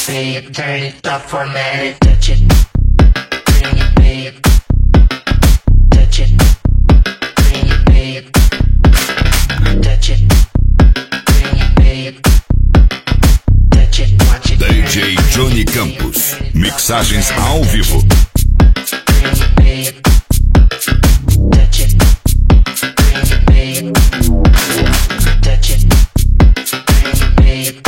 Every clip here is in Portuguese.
pay it, turn it up, format it, touch it, bring it, pay it, touch it, bring it, pay it, touch it, bring it, pay it, touch it, watch it. DJ Johnny Campos, mixagens ao vivo. Bring it, pay it, touch it, bring it, pay it, touch it, bring it, pay it.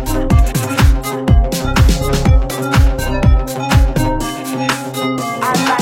I